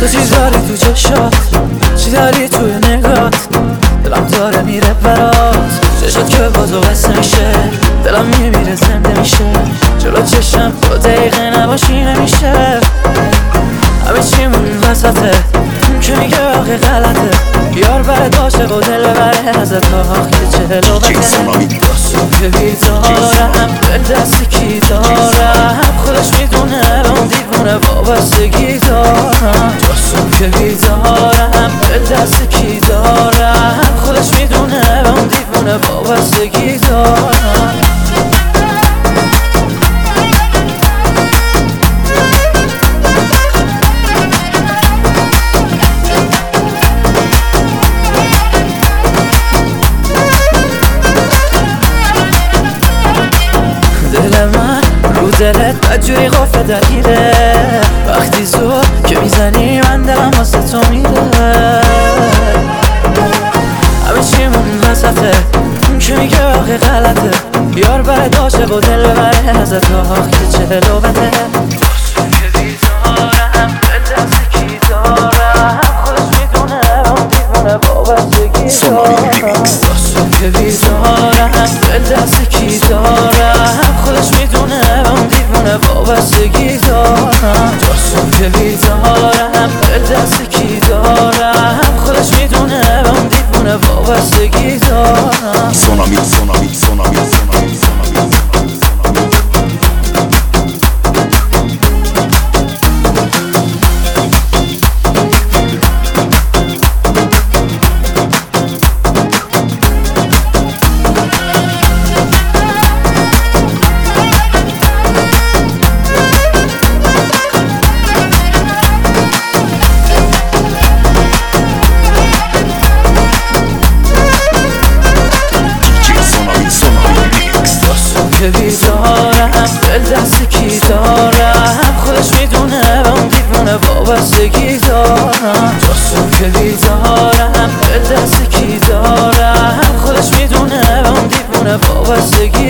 تو چی داری تو چشات، چی داری توی نگات، دلم داره میره برات. چشات که بازو بسته میشه، دلم میمیره زنده میشه. جلو چشم 2 دقیقه نباشی نمیشه. همه چیمون وسطه، اون که میگه آخه غلطه. یار برد عاشق و دل بره ازت آخه چلو بده. داستان که بیدارم، دل دست کی دارم، خودش میدونه به اون دیوونه وابستگی دارم. داستان که بیدارم، دل دست کی دارم، خودش میدونه به اون دیوونه وابستگی دارم. دل من رو دلت بدجوری غفله درگیره. وقتی زور که میزنی من دلم واسه تو میره. همه چیمون وسطه، اون که میگه آخه غلطه. یار برد عاشق و دل بره ازت آخه چلو بده. داستان که بیدارم، دل دست کی دارم، خودش میدونه اون دیوونه وابستگی دارم. داستان که بیدارم، دل دست کی دارم، خودش میدونه اون دیوونه وابستگی دارم. داستان که بیدارم، دل دست کی دارم، خودش میدونه اون دیوونه وابستگی دارم. سونامی که بیدارم، دل دست کی دارم، خودش میدونه به اون دیوونه وابستگی دارم. داستان که بیدارم، دل دست کی دارم، خودش میدونه به اون دیوونه وابستگی